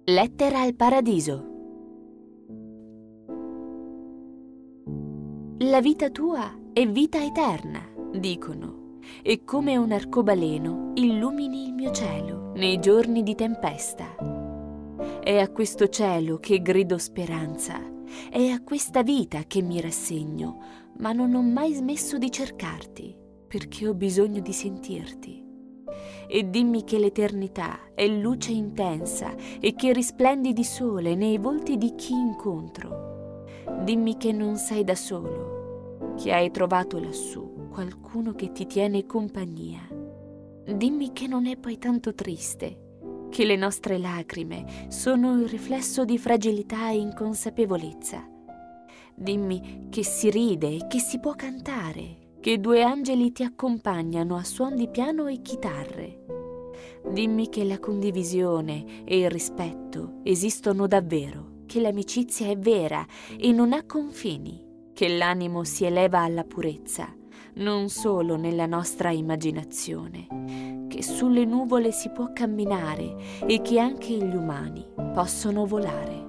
Lettera al paradiso. La vita tua è vita eterna, dicono, e come un arcobaleno illumini il mio cielo nei giorni di tempesta. È a questo cielo che grido speranza, è a questa vita che mi rassegno, ma non ho mai smesso di cercarti, perché ho bisogno di sentirti. E dimmi che l'eternità è luce intensa e che risplendi di sole nei volti di chi incontro. Dimmi che non sei da solo, che hai trovato lassù qualcuno che ti tiene compagnia. Dimmi che non è poi tanto triste, che le nostre lacrime sono il riflesso di fragilità e inconsapevolezza. Dimmi che si ride e che si può cantare, che due angeli ti accompagnano a suon di piano e chitarre. Dimmi che la condivisione e il rispetto esistono davvero, che l'amicizia è vera e non ha confini, che l'animo si eleva alla purezza, non solo nella nostra immaginazione, che sulle nuvole si può camminare e che anche gli umani possono volare.